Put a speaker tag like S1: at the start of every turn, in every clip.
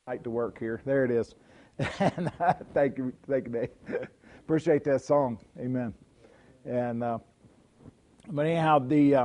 S1: Right to work here. There it is. And thank you, Dave. Appreciate that song. Amen. And but anyhow,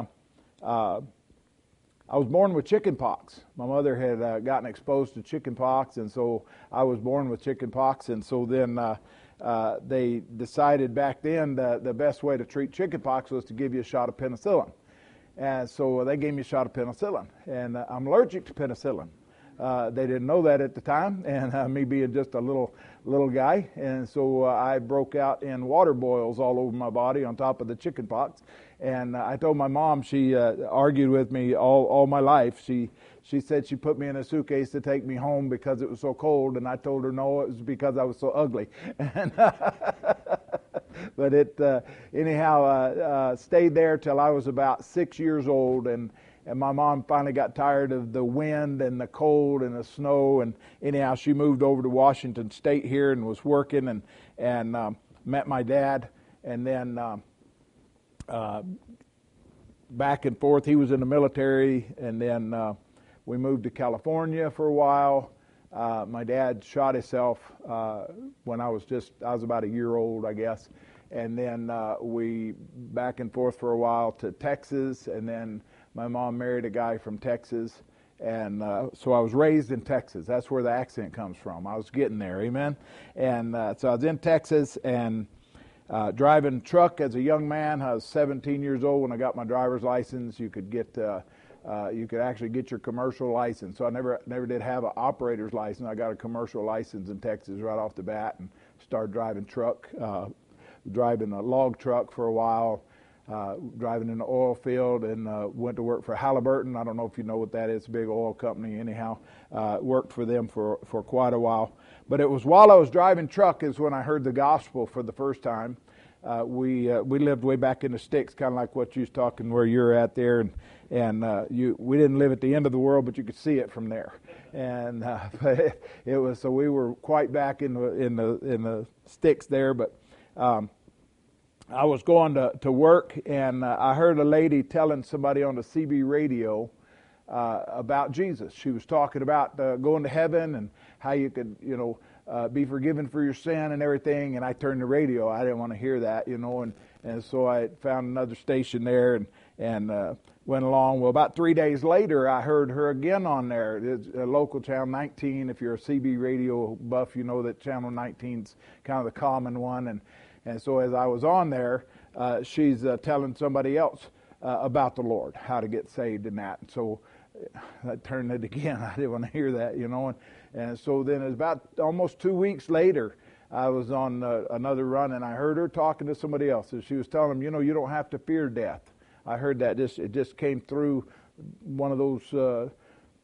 S1: I was born with chicken pox. My mother had gotten exposed to chicken pox, and so I was born with chicken pox. And so then they decided back then that the best way to treat chicken pox was to give you a shot of penicillin. And so they gave me a shot of penicillin, and I'm allergic to penicillin. They didn't know that at the time, and me being just a little guy, and so I broke out in water boils all over my body on top of the chicken pox. And I told my mom, she argued with me all my life. She said she put me in a suitcase to take me home because it was so cold, and I told her no, it was because I was so ugly. And but it anyhow stayed there till I was about 6 years old, and my mom finally got tired of the wind and the cold and the snow, and anyhow she moved over to Washington State here and was working and met my dad, and then back and forth. He was in the military, and then we moved to California for a while. My dad shot himself when I was about a year old, I guess, and then we back and forth for a while to Texas, and then my mom married a guy from Texas, and so I was raised in Texas. That's where the accent comes from. I was getting there, amen. And so I was in Texas and driving truck as a young man. I was 17 years old when I got my driver's license. You could actually get your commercial license. So I never did have an operator's license. I got a commercial license in Texas right off the bat and started driving truck, driving a log truck for a while. Driving in the oil field, and went to work for Halliburton. I don't know if you know what that is. It's a big oil company. Anyhow, worked for them for quite a while. But it was while I was driving truck is when I heard the gospel for the first time. We lived way back in the sticks, kind of like what you was talking where you're at there, and we didn't live at the end of the world, but you could see it from there. And but it was so we were quite back in the sticks there, but. I was going to work, and I heard a lady telling somebody on the CB radio about Jesus. She was talking about going to heaven and how you could, be forgiven for your sin and everything. And I turned the radio. I didn't want to hear that, and so I found another station there and went along. Well, about 3 days later, I heard her again on there. It's a local channel 19. If you're a CB radio buff, you know that channel 19's kind of the common one. And so as I was on there, she's telling somebody else about the Lord, how to get saved and that. And so I turned it again. I didn't want to hear that, And so then it was about almost 2 weeks later, I was on another run, and I heard her talking to somebody else. And she was telling them, you don't have to fear death. I heard that. It just came through one of those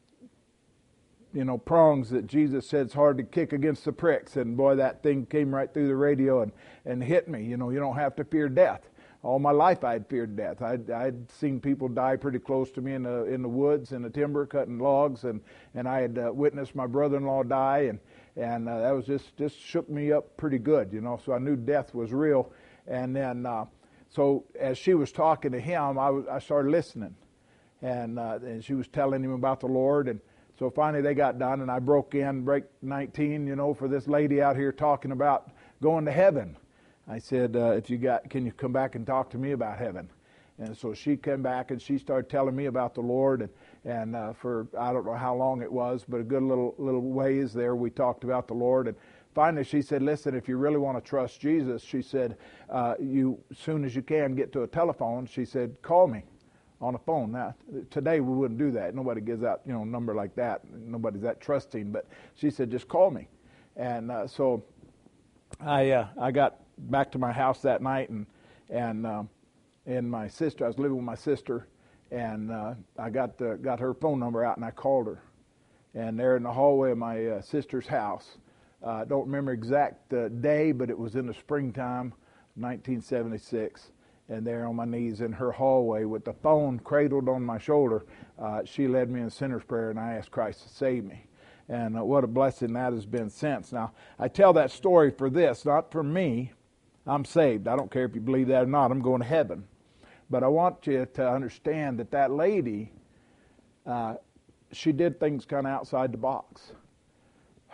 S1: prongs that Jesus said it's hard to kick against the pricks. And boy, that thing came right through the radio and hit me. You don't have to fear death. All my life I had feared death. I'd seen people die pretty close to me in the woods, in the timber, cutting logs, and I had witnessed my brother-in-law die, and that was just shook me up pretty good, so I knew death was real. And then, so as she was talking to him, I started listening, and she was telling him about the Lord, and so finally they got done, and I broke 19, for this lady out here talking about going to heaven. I said, can you come back and talk to me about heaven? And so she came back and she started telling me about the Lord, and for I don't know how long it was, but a good little ways there we talked about the Lord. And finally she said, listen, if you really want to trust Jesus, she said, you as soon as you can get to a telephone, she said, call me on a phone. Now, today we wouldn't do that. Nobody gives out, a number like that. Nobody's that trusting. But she said, just call me. And so I got back to my house that night, and my sister, I was living with my sister, and I got her phone number out, and I called her. And there in the hallway of my sister's house, I don't remember exact day, but it was in the springtime, 1976. And there on my knees in her hallway with the phone cradled on my shoulder, she led me in sinner's prayer, and I asked Christ to save me. And what a blessing that has been since. Now, I tell that story for this, not for me. I'm saved. I don't care if you believe that or not. I'm going to heaven. But I want you to understand that lady, she did things kind of outside the box.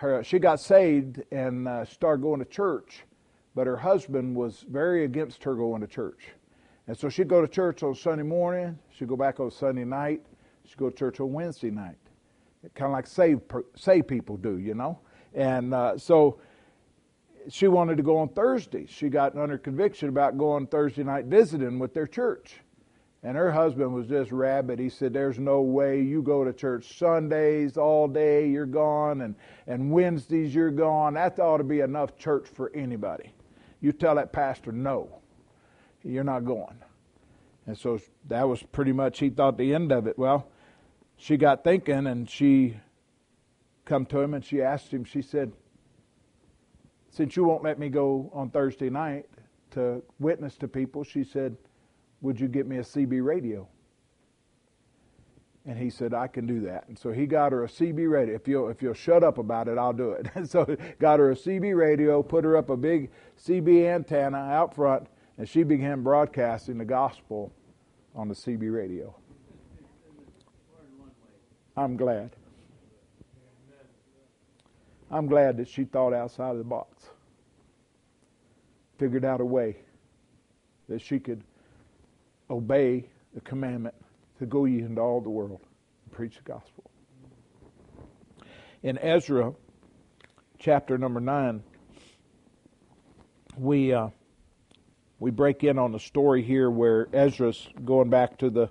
S1: she got saved and started going to church, but her husband was very against her going to church. And so she'd go to church on Sunday morning, she'd go back on Sunday night, she'd go to church on Wednesday night. Kind of like saved people do, you know. And so she wanted to go on Thursdays. She got under conviction about going Thursday night visiting with their church. And her husband was just rabid. He said, there's no way you go to church Sundays all day, you're gone, and Wednesdays you're gone. That ought to be enough church for anybody. You tell that pastor, no, you're not going. And so that was pretty much, he thought, the end of it. Well, she got thinking, and she come to him and she asked him, she said, since you won't let me go on Thursday night to witness to people, she said, would you get me a CB radio? And he said, I can do that. And so he got her a CB radio. If you'll shut up about it, I'll do it. And so got her a CB radio, put her up a big CB antenna out front, and she began broadcasting the gospel on the CB radio. I'm glad. I'm glad that she thought outside of the box. Figured out a way that she could obey the commandment to go ye into all the world and preach the gospel. In Ezra, chapter number 9, we break in on the story here where Ezra's going back to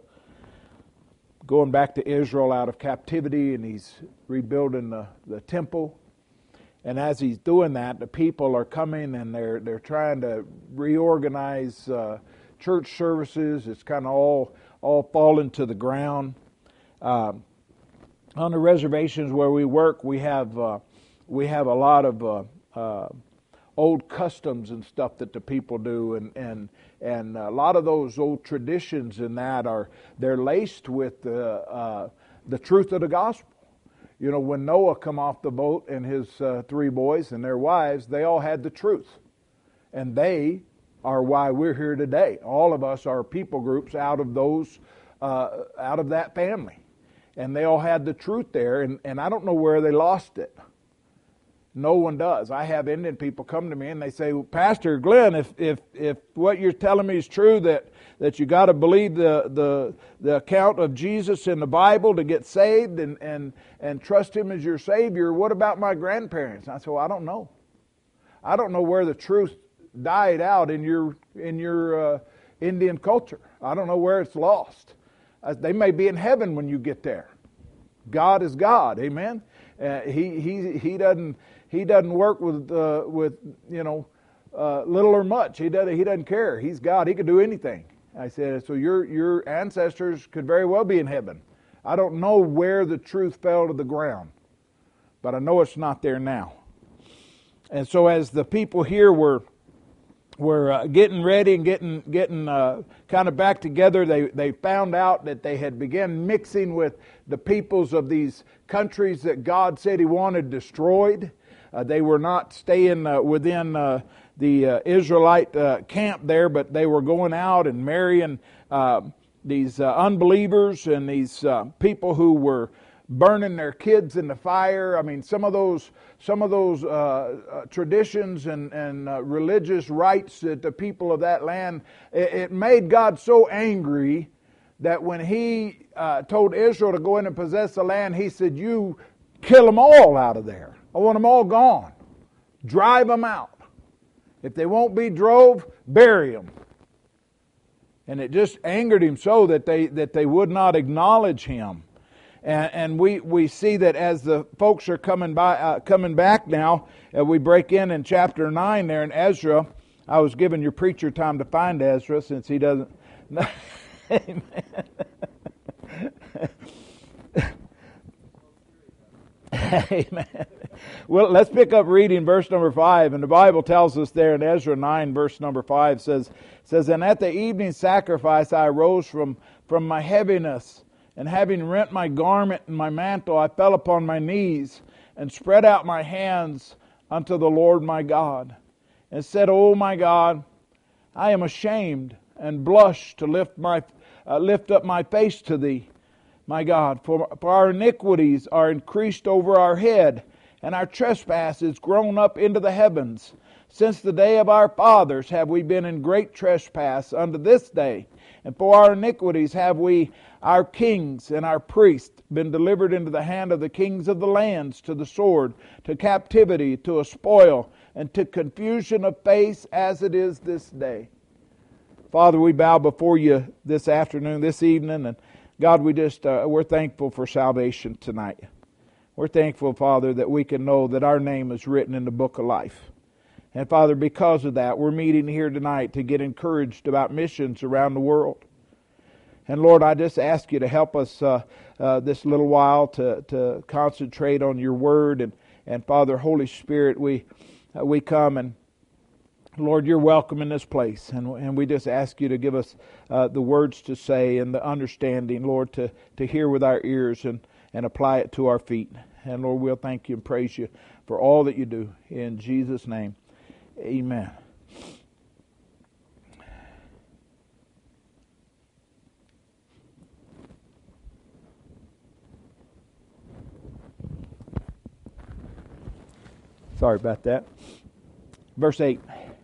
S1: Israel out of captivity, and he's rebuilding the temple. And as he's doing that, the people are coming and they're trying to reorganize church services. It's kind of all fallen to the ground. On the reservations where we work, we have a lot of old customs and stuff that the people do, and a lot of those old traditions and that they're laced with the truth of the gospel. You know, when Noah come off the boat and his 3 boys and their wives, they all had the truth, and they are why we're here today. All of us are people groups out of that family. And they all had the truth there, and I don't know where they lost it. No one does. I have Indian people come to me and they say, well, Pastor Glenn, if what you're telling me is true, that you got to believe the account of Jesus in the Bible to get saved and trust Him as your Savior, what about my grandparents? And I said, well, I don't know. I don't know where the truth died out in your Indian culture. I don't know where it's lost. They may be in heaven when you get there. God is God, amen. He doesn't work with little or much. He doesn't care. He's God. He can do anything. I said, so your ancestors could very well be in heaven. I don't know where the truth fell to the ground, but I know it's not there now. And so as the people here were getting ready and getting kind of back together, they found out that they had begun mixing with the peoples of these countries that God said He wanted destroyed. They were not staying within the Israelite camp there, but they were going out and marrying these unbelievers and these people who were burning their kids in the fire. I mean, some of those traditions and religious rites that the people of that land, it made God so angry that when He told Israel to go in and possess the land, He said, you kill them all out of there. I want them all gone. Drive them out. If they won't be drove, bury them. And it just angered Him so that they would not acknowledge Him. And we see that as the folks are coming back now, we break in chapter 9 there in Ezra. I was giving your preacher time to find Ezra since he doesn't. Amen. Amen. Well, let's pick up reading verse number 5. And the Bible tells us there in Ezra 9, verse number 5 says, and at the evening sacrifice I arose from my heaviness, and having rent my garment and my mantle, I fell upon my knees and spread out my hands unto the Lord my God, and said, O my God, I am ashamed and blush to lift up my face to Thee, my God, for our iniquities are increased over our head, and our trespasses grown up into the heavens. Since the day of our fathers have we been in great trespass unto this day. And for our iniquities have we, our kings and our priests, been delivered into the hand of the kings of the lands, to the sword, to captivity, to a spoil, and to confusion of face, as it is this day. Father, we bow before you this afternoon, this evening, and God, we're thankful for salvation tonight. We're thankful, Father, that we can know that our name is written in the book of life. And Father, because of that, we're meeting here tonight to get encouraged about missions around the world. And Lord, I just ask you to help us this little while to concentrate on your word. And Father, Holy Spirit, we come, and Lord, you're welcome in this place. And we just ask you to give us the words to say and the understanding, Lord, to hear with our ears and apply it to our feet. And Lord, we'll thank you and praise you for all that you do. In Jesus' name, amen. Sorry about that. Verse 8.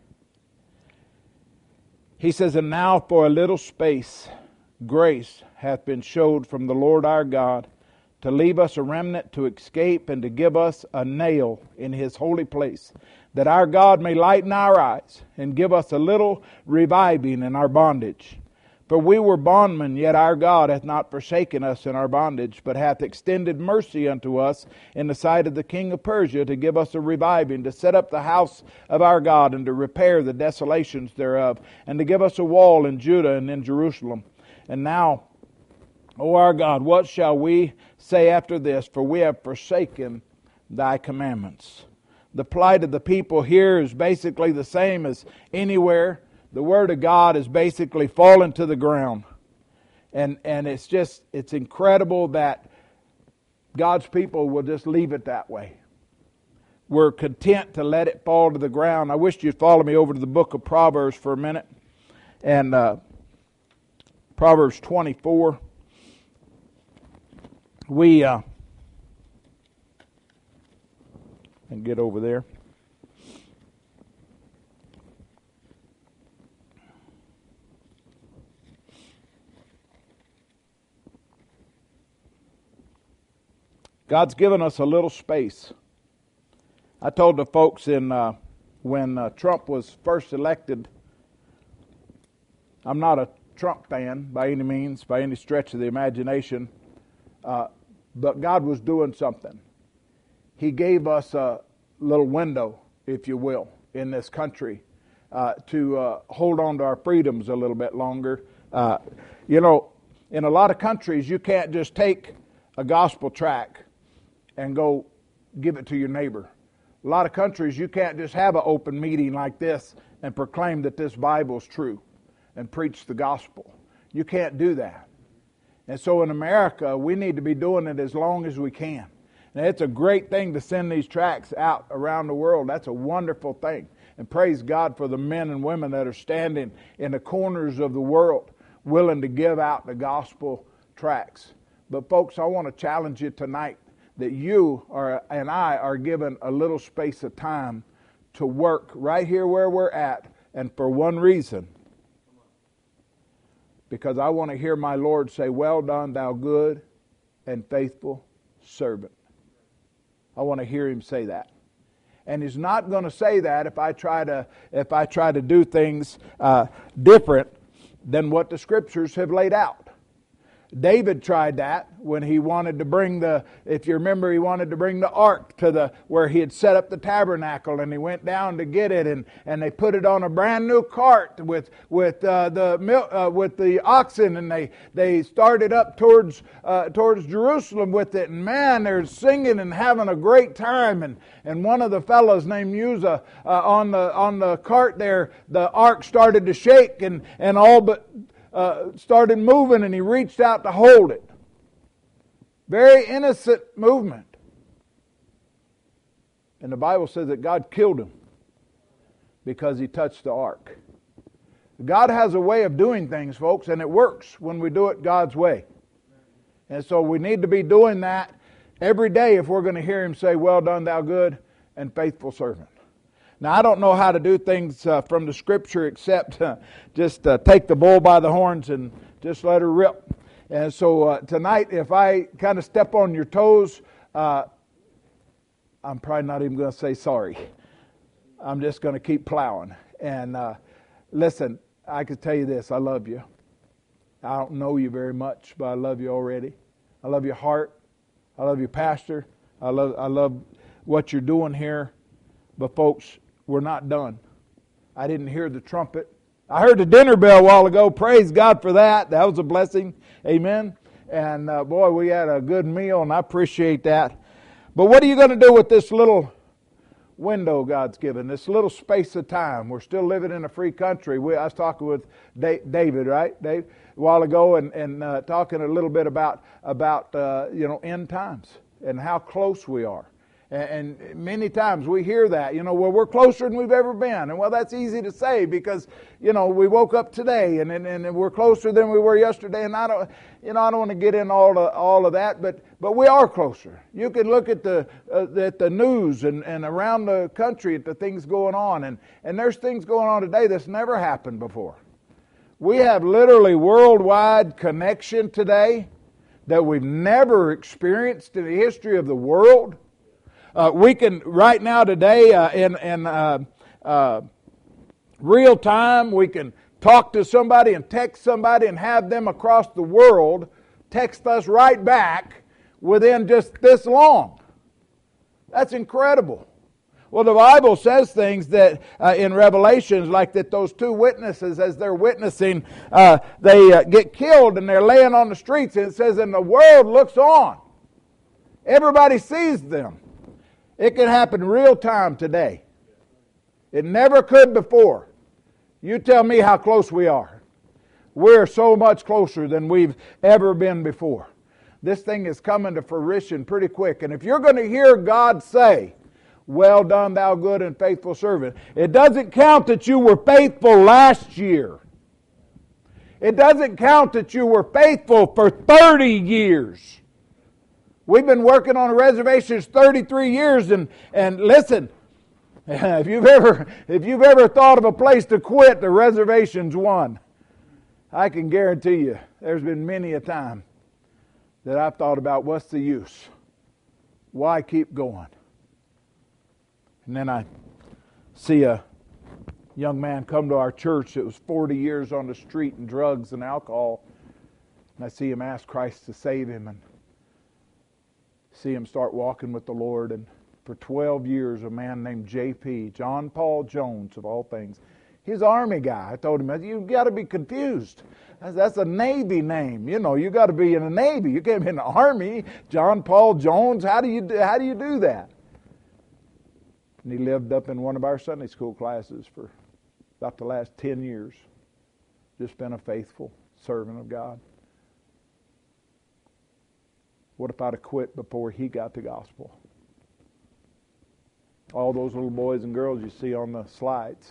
S1: He says, "And now for a little space grace hath been showed from the Lord our God, to leave us a remnant to escape, and to give us a nail in his holy place, that our God may lighten our eyes, and give us a little reviving in our bondage. For we were bondmen, yet our God hath not forsaken us in our bondage, but hath extended mercy unto us in the sight of the king of Persia, to give us a reviving, to set up the house of our God, and to repair the desolations thereof, and to give us a wall in Judah and in Jerusalem. And now, O our God, what shall we say after this? For we have forsaken thy commandments." The plight of the people here is basically the same as anywhere. The Word of God is basically fallen to the ground. And it's incredible that God's people will just leave it that way. We're content to let it fall to the ground. I wish you'd follow me over to the book of Proverbs for a minute. And Proverbs 24. And get over there. God's given us a little space. I told the folks when Trump was first elected, I'm not a Trump fan by any means, by any stretch of the imagination, but God was doing something. He gave us a little window, if you will, in this country to hold on to our freedoms a little bit longer. In a lot of countries, you can't just take a gospel tract and go give it to your neighbor. A lot of countries, you can't just have an open meeting like this and proclaim that this Bible's true and preach the gospel. You can't do that. And so in America, we need to be doing it as long as we can. And it's a great thing to send these tracts out around the world. That's a wonderful thing. And praise God for the men and women that are standing in the corners of the world willing to give out the gospel tracts. But folks, I want to challenge you tonight that you and I are given a little space of time to work right here where we're at, and for one reason. Because I want to hear my Lord say, "Well done, thou good and faithful servant." I want to hear him say that. And he's not going to say that if I try to do things different than what the Scriptures have laid out. David tried that when he wanted to bring if you remember, he wanted to bring the ark to where he had set up the tabernacle, and he went down to get it, and they put it on a brand new cart with the oxen, and they started up towards Jerusalem with it, and man, they're singing and having a great time, and one of the fellows named Uzzah on the cart there, the ark started to shake and all but started moving, and he reached out to hold it. Very innocent movement. And the Bible says that God killed him because he touched the ark. God has a way of doing things, folks, and it works when we do it God's way. And so we need to be doing that every day if we're going to hear Him say, "Well done, thou good and faithful servant." Now, I don't know how to do things from the Scripture except just take the bull by the horns and just let her rip. And so tonight, if I kind of step on your toes, I'm probably not even going to say sorry. I'm just going to keep plowing. And listen, I can tell you this, I love you. I don't know you very much, but I love you already. I love your heart. I love your pastor. I love what you're doing here. But folks, we're not done. I didn't hear the trumpet. I heard the dinner bell a while ago. Praise God for that. That was a blessing. Amen. And boy, we had a good meal, and I appreciate that. But what are you going to do with this little window God's given, this little space of time? We're still living in a free country. I was talking with David, right? Dave, a while ago, and talking a little bit about end times and how close we are. And many times we hear that, well, we're closer than we've ever been. And well, that's easy to say because, we woke up today and we're closer than we were yesterday. And I don't want to get in all of that, but we are closer. You can look at the news and around the country at the things going on. And there's things going on today that's never happened before. We have literally worldwide connection today that we've never experienced in the history of the world. We can right now today in real time, we can talk to somebody and text somebody and have them across the world text us right back within just this long. That's incredible. Well, the Bible says things that in Revelations, like that those two witnesses, as they're witnessing, they get killed and they're laying on the streets. And it says, and the world looks on. Everybody sees them. It can happen real time today. It never could before. You tell me how close we are. We're so much closer than we've ever been before. This thing is coming to fruition pretty quick. And if you're going to hear God say, "Well done, thou good and faithful servant," it doesn't count that you were faithful last year. It doesn't count that you were faithful for 30 years. We've been working on reservations 33 years, and listen, if you've ever thought of a place to quit, the reservation's one. I can guarantee you, there's been many a time that I've thought about what's the use? Why keep going? And then I see a young man come to our church that was 40 years on the street in drugs and alcohol, and I see him ask Christ to save him, and see him start walking with the Lord. And for 12 years, a man named J.P., John Paul Jones, of all things, he's an Army guy. I told him, you've got to be confused. That's a Navy name. You got to be in the Navy. You can't be in the Army. John Paul Jones, how do you do that? And he lived up in one of our Sunday school classes for about the last 10 years. Just been a faithful servant of God. What if I'd have quit before he got the gospel? All those little boys and girls you see on the slides.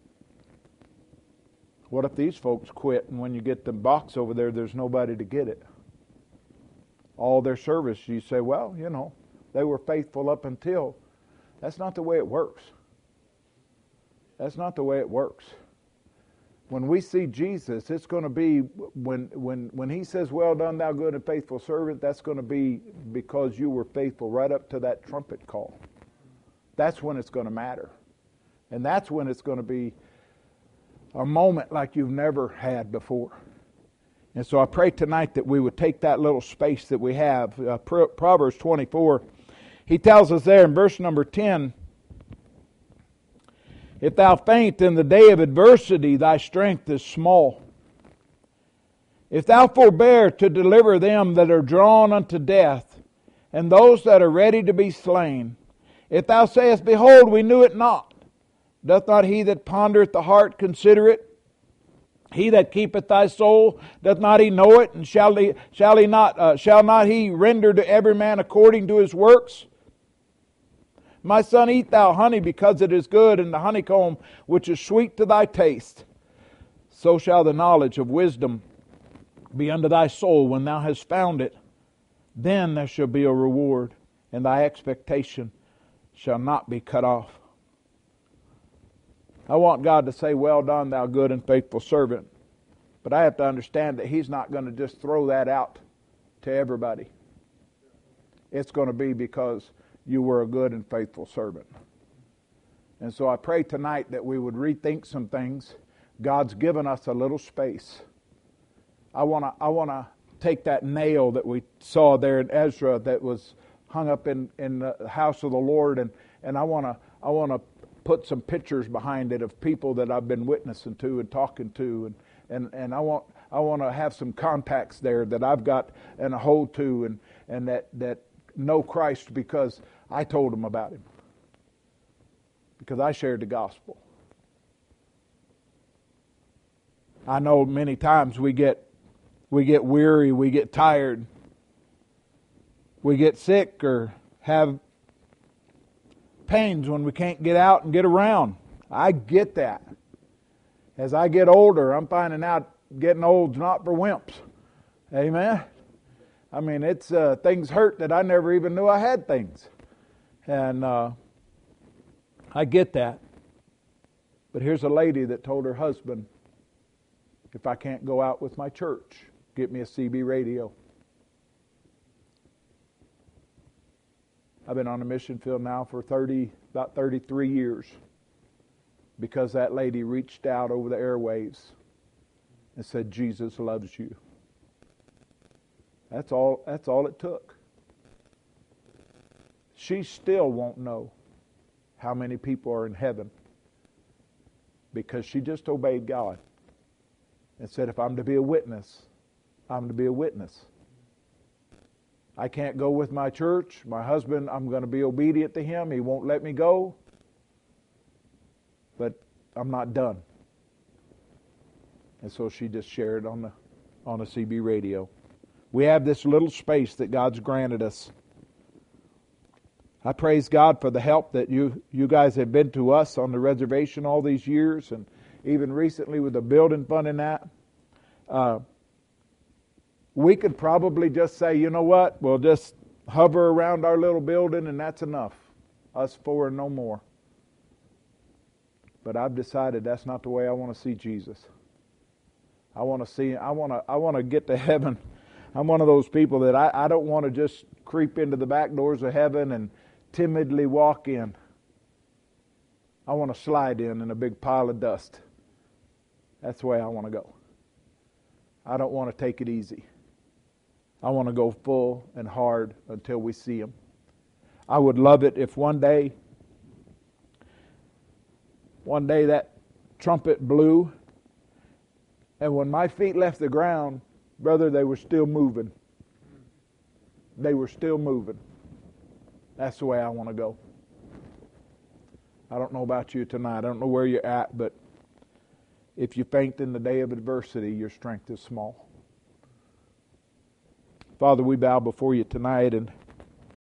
S1: What if these folks quit and when you get the box over there, there's nobody to get it? All their service, you say, well, they were faithful up until. That's not the way it works. That's not the way it works. When we see Jesus, it's going to be, when he says, "Well done, thou good and faithful servant," that's going to be because you were faithful right up to that trumpet call. That's when it's going to matter. And that's when it's going to be a moment like you've never had before. And so I pray tonight that we would take that little space that we have. Proverbs 24, he tells us there in verse number 10, "If thou faint in the day of adversity, thy strength is small. If thou forbear to deliver them that are drawn unto death, and those that are ready to be slain, if thou sayest, Behold, we knew it not, doth not he that pondereth the heart consider it? He that keepeth thy soul, doth not he know it? And shall not he render to every man according to his works? My son, eat thou honey because it is good, and the honeycomb which is sweet to thy taste. So shall the knowledge of wisdom be unto thy soul when thou hast found it. then there shall be a reward, and thy expectation shall not be cut off. I want God to say, well done, thou good and faithful servant. But I have to understand that He's not going to just throw that out to everybody. It's going to be because you were a good and faithful servant. And so I pray tonight that we would rethink some things. God's given us a little space. I want to take that nail that we saw there in Ezra that was hung up in the house of the Lord, and I want to put some pictures behind it of people that I've been witnessing to and talking to, and I want to have some contacts there that I've got and a hold to, and that know Christ because I told them about Him, because I shared the gospel. I know many times we get weary, we get tired, we get sick or have pains when we can't get out and get around. I get that. As I get older, I'm finding out getting old's not for wimps. Amen? I mean, it's things hurt that I never even knew I had things. And I get that. But here's a lady that told her husband, if I can't go out with my church, get me a CB radio. I've been on the mission field now for about 33 years because that lady reached out over the airwaves and said, Jesus loves you. That's all it took. She still won't know how many people are in heaven because she just obeyed God and said, if I'm to be a witness, I'm to be a witness. I can't go with my church. My husband, I'm going to be obedient to him. He won't let me go. But I'm not done. And so she just shared on the CB radio. We have this little space that God's granted us. I praise God for the help that you guys have been to us on the reservation all these years, and even recently with the building fund and that. We could probably just say, you know what, we'll just hover around our little building and that's enough. Us four and no more. But I've decided that's not the way I want to see Jesus. I want to get to heaven. I'm one of those people that I don't want to just creep into the back doors of heaven and timidly walk in. I want to slide in a big pile of dust. That's the way I want to go. I don't want to take it easy. I want to go full and hard until we see Him. I would love it if one day that trumpet blew, and when my feet left the ground, brother, they were still moving. They were still moving. That's the way I want to go. I don't know about you tonight. I don't know where you're at, but if you faint in the day of adversity, your strength is small. Father, we bow before you tonight, and